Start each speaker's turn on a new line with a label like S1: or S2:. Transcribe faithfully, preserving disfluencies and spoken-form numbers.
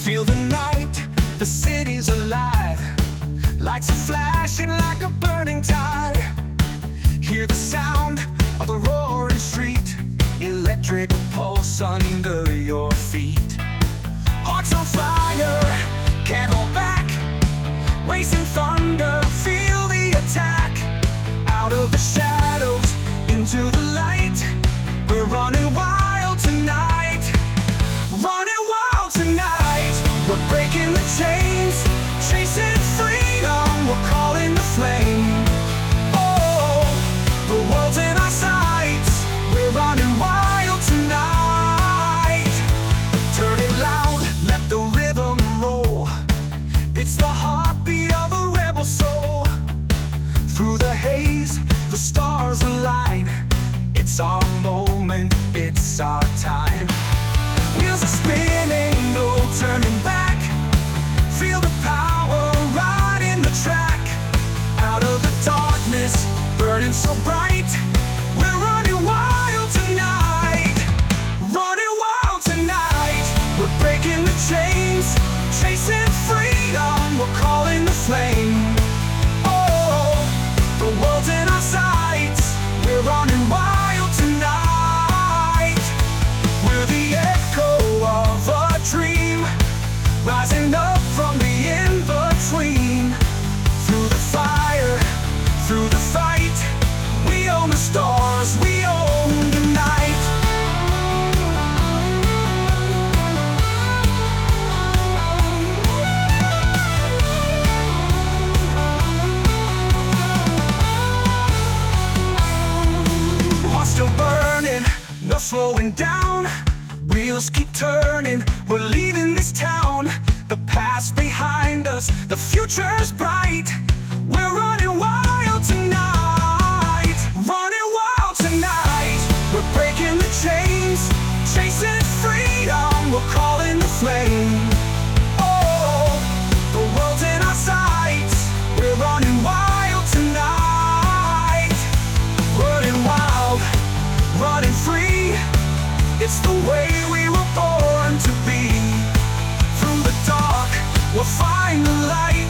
S1: Feel the night, the city's alive. Lights are flashing like a burning tide. Hear the sound of the roaring street. Electric pulse under your feet. Hearts on fire, can't hold back. Racing thunder, feel the attack. Out of the shadows, into the light. We're running wild tonight. Running wild tonight. We're breaking the chains, chasing freedom. We're calling the flame. Oh, the world's in our sights. We're running wild tonight. Turn it loud, let the rhythm roll. It's the heartbeat of a rebel soul. Through the haze, the stars align. It's our moment, it's our time. Wheels are spinning, no turning back. Feel the power right in the track. Out of the darkness, burning so bright. We're running wild tonight. Running wild tonight. We're breaking the chains, chasing freedom. We're calling the flame. Oh, the world's in our sights. We're running wild tonight. We're the echo of a dream, rising up from the in-between. Through the fire, through the fight, we own the stars, we own the night. Hearts still burning, no slowing down. Wheels keep turning, we're leaving this town. The past behind us, the future's bright. We're running wild tonight. Running wild tonight. We're breaking the chains, chasing freedom. We're calling the flame. Oh, the world's in our sights. We're running wild tonight. Running wild, running free. It's the way we were born to be. Through the dark, we'll find the light.